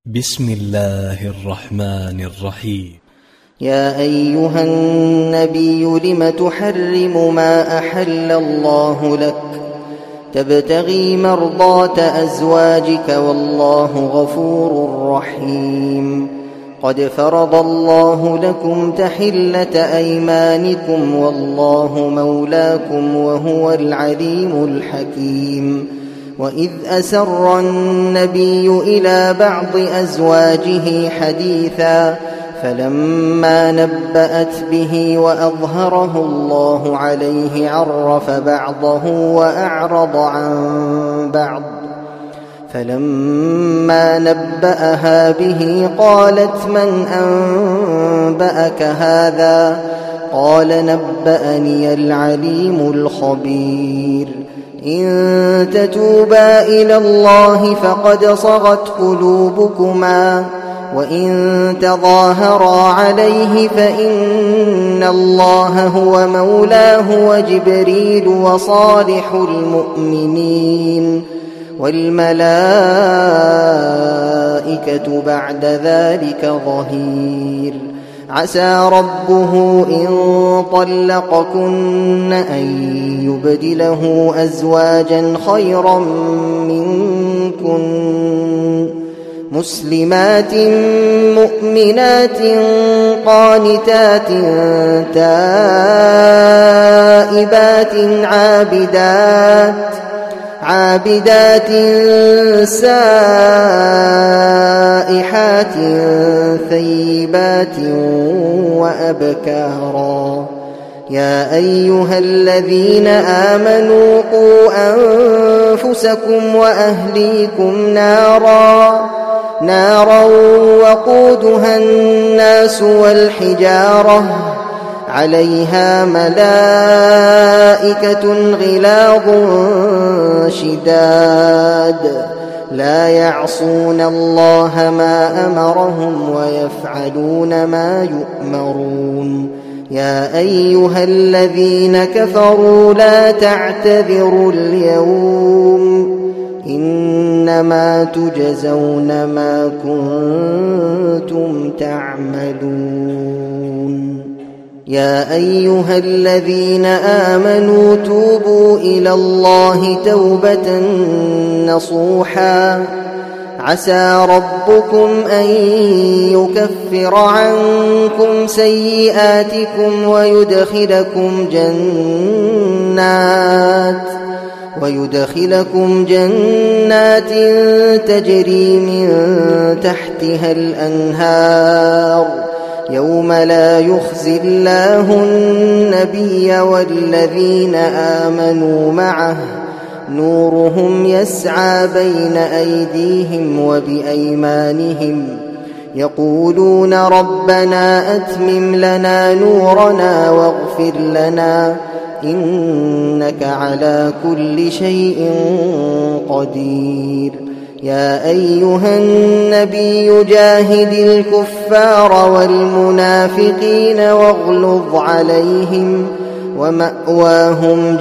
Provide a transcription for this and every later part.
بسم الله الرحمن الرحيم. يا أيها النبي لم تحرم ما أحل الله لك تبتغي مرضات أزواجك والله غفور رحيم. قد فرض الله لكم تحلة أيمانكم والله مولاكم وهو العليم الحكيم. وإذ أسر النبي إلى بعض أزواجه حديثا فلما نبأت به وأظهره الله عليه عرف بعضه وأعرض عن بعض. فلما نبأها به قالت من أنبأك هذا؟ قال نبأني العليم الخبير. إن تتوبا إلى الله فقد صغت قلوبكما وإن تظاهرا عليه فإن الله هو مولاه وجبريل وصالح المؤمنين والملائكة بعد ذلك ظهير. عسى ربه إن طلقكن أن يبدله أزواجا خيرا منكن مسلمات مؤمنات قانتات تائبات عابدات سائحات ثيبات وأبكارا. يا أيها الذين آمنوا قوا أنفسكم وأهليكم نارا وقودها الناس والحجارة عليها ملائكة غلاظ شداد لا يعصون الله ما أمرهم ويفعلون ما يؤمرون. يا أيها الذين كفروا لا تعتذروا اليوم إنما تجزون ما كنتم تعملون. يا أيها الذين آمنوا توبوا إلى الله توبة نصوحا عسى ربكم أن يكفر عنكم سيئاتكم ويدخلكم جنات تجري من تحتها الأنهار يوم لا يخزي الله النبي والذين آمنوا معه نورهم يسعى بين أيديهم وبأيمانهم يقولون ربنا أتمم لنا نورنا واغفر لنا إنك على كل شيء قدير. يا أيها النبي جاهد الكفار والمنافقين واغلظ عليهم ومأواهم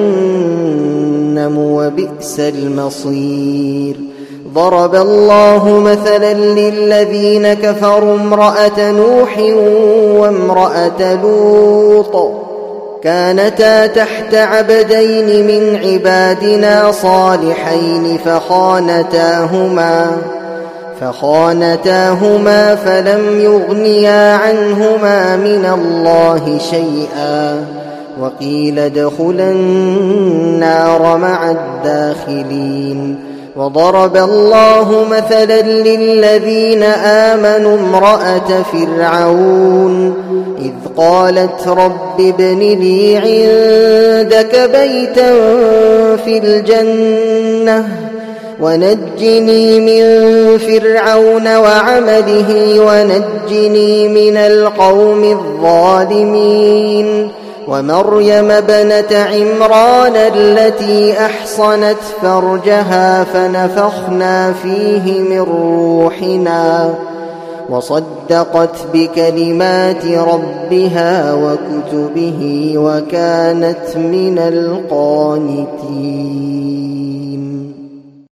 جهنم وبئس المصير. ضرب الله مثلا للذين كفروا امرأة نوح وامرأة لوط كانتا تحت عبدين من عبادنا صالحين فخانتاهما فلم يغنيا عنهما من الله شيئا وقيل ادخلا النار مع الداخلين. وضرب الله مثلا للذين آمنوا امرأة فرعون إذ قالت رب ابن لي عندك بيتا في الجنة ونجني من فرعون وعمله ونجني من القوم الظالمين. ومريم ابنة عمران التي أحصنت فرجها فنفخنا فيه من روحنا وصدقت بكلمات ربها وكتبه وكانت من القانتين.